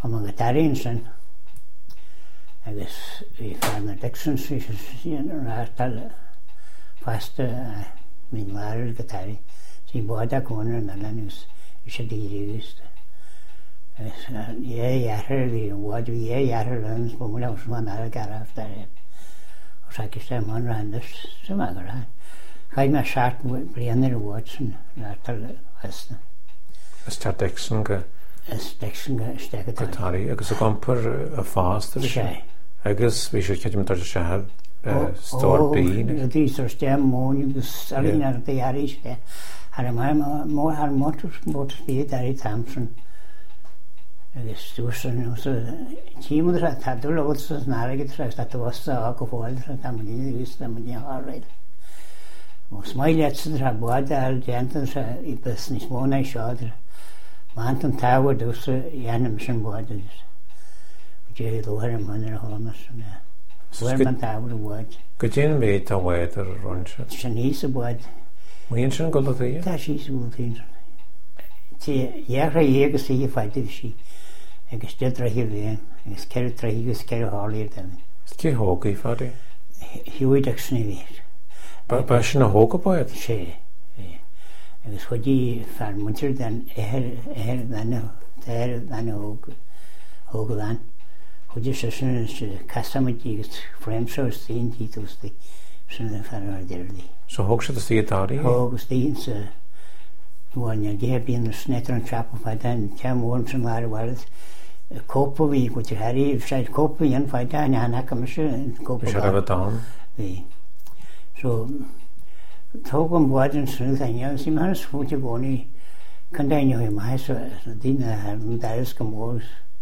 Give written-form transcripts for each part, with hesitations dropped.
an go daríonn sin agus bhí fearna Dixon sin rátal fasta mín láir go tarí sí bád a cónar na lenús i sé díríústa. Dhéhear hí an bhád bhí dhéhear lens bu mu leis man ar a garaf dar ó saiciste man randas sem a go rá. Chaid me seart blianaar bhád san rátal fasta. Is tá Dixon go Dixon go steige tarí agus a gompar a fásta bhí sé. Agus bhí sé ceim tar se stór bín. Dí ar stem móin agus alín ar daríiste. Har mór har mór bíad ar í Thompson. Agus dúsan tíimúd a tadú leút sa náraigid treis a bhasta a go fáil a tamí gus na muí áréil. Mó smailletsan a bád ar déantan i bus níos móna seáidir. Máint an táhar dúsa dhéanam sin bád agus. Dé dóhar an man ar hámas na. Bhuair man táhar a bád. Go déanam méid tá bhaid ar ronse? Sin níos a bád. Muon sin go leí? Tá sí sa bhúltaín. Dhéar a dhégus í faidir sí. Agus deadra hi bhéin, agus ceir traígus ceir hálaíir damin. Cí hógaí fadí? Hiúideach sna bhíir. Ba sin na hóga báid? Sé. Agus chuidí fear muintir den éir bhena hóga bhain. Chuidí sé sin casamadí agus fréimseir stíon títústa sin fear ar deirdí. So hóg sé a stíadáí? Hógus tíon sa bháin dé bíon snétar an trappa faidain teamhórn san láir bhhaid. Cópa bhí go tí haí sé cópa íon faidain hanacha me se cópa. Se rah dám? Bhí. So tóg an bháidin snú aine sí mar fúte gcónaí condaine chu mai so dtíine an dairis go mór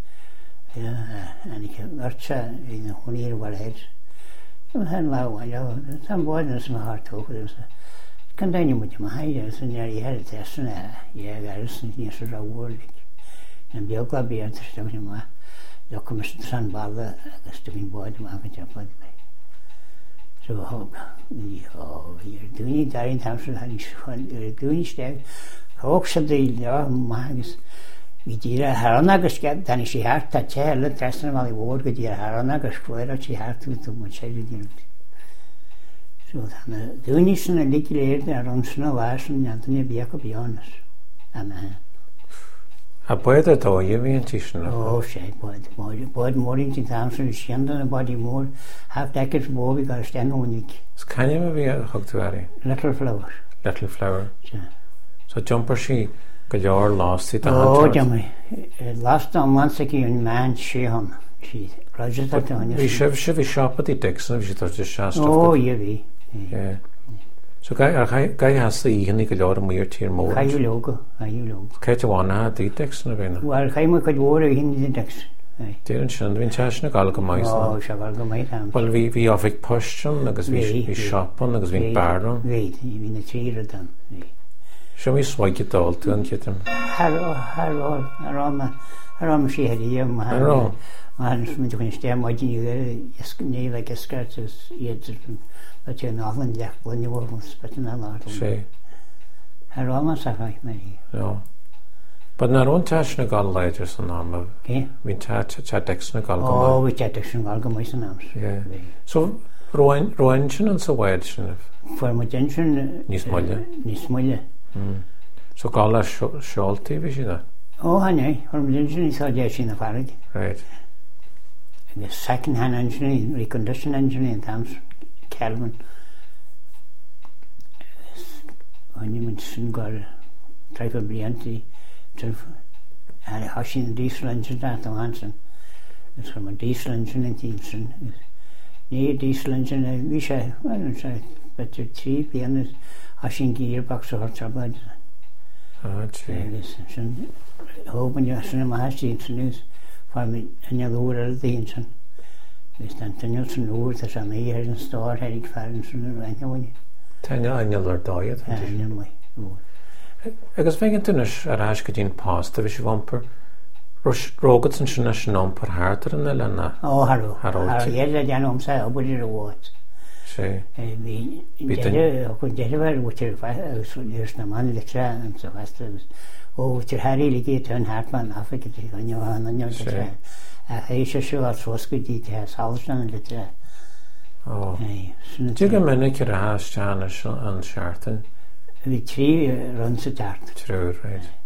anig marse í na chuníir bhhaid. Hen láháil an bháidin san hátócha condaine mu mai san ar dhéir tesanna dhéagaris ní sa ráhórlik. An beagla bíar sta má do cum san balla agus do bhín báid má go teapad mé. So dúní darín Thompson dúní steag hóg sa dí le mágus hí díra Haran agus danig sí háart tá te le testna má i bhór go dtí Haran agus fuir a sí háartú tú mu sé díú. So dúní san a ligiléir ar an sanna bhhasan antaní bíag go bíánas a A buad ar dó bhíon tí sinna? Ó sé buid mórin tí Thompson siandan a badí mór half decades móbí gar stenónig. Scaine a bhí a chugtú airí? Little Flower. Little Flower. So jumpar sí go leor lástaí a Ó deamai. Lásta an mansaí an man séhan sí. Bhí sibh bhí siopatí Dixon bhí tar de seasta. Ó bhí. So gai hasta íhannig go leor muir tír mór? Chaú leoga. Ceit a bhána dí Dixon a bhéna? Well, chaimú go bhór a hindi Dixon. Déir an sin, bhín teisna gal go maith. Ó, se gal go maith am. Well, bhí áfik postion agus bhí siapan agus bhín barran? Bhí na tíra dan. Se bhí swaige dál tú an citim? Hará sí heí má mu chun stem maidí ní le iscartus iad but you're not in the when you were spitting a lot. Sé. Hará a chaith mé. No. But na rón teisna gal leidir san am. Hín te Dixon gal go mai. Ó, bhí te Dixon gal go mai san am. So roin sin an sa bhaid sin? Fuair den sin níos muile. So gal le seoltaí bhí sin? Ó, hané, fuair den sin is dé sin na farrig. Right. The second-hand engineering, recondition engineering in Thompson, Kelvin. When you mentioned got a type of brilliancy, had a hushing diesel engine at the Hanson. It's from a diesel engine in Thompson. Near diesel engine, I wish I but you're cheap, and it's hushing gearbox or trouble. Ah, gee. Hoping you're seeing my news. For me, and you're lower at the engine. We stand to Nilsson Lord, there's a mayor and store, Eric Farrens, and the rank. Tanya, and you'll diet. Anyway. Agus bheith tunis ar ais go dtín pásta bhí sé bhampar rógad san sinna sin ampar hátar an eile na? Ó, harú. Iad a deanm sa a buidir a bhát. Sé. Bhí deireh bhar bhútir agus na man le tre an sa fasta agus ó tir Harry ligi tún Hartman Africa go Johan an a hééis seo ar troscudí te Salstan litre. Tu go minic ar a háisteán an seaartain? Bhí trí run sa teart. Trúr, right.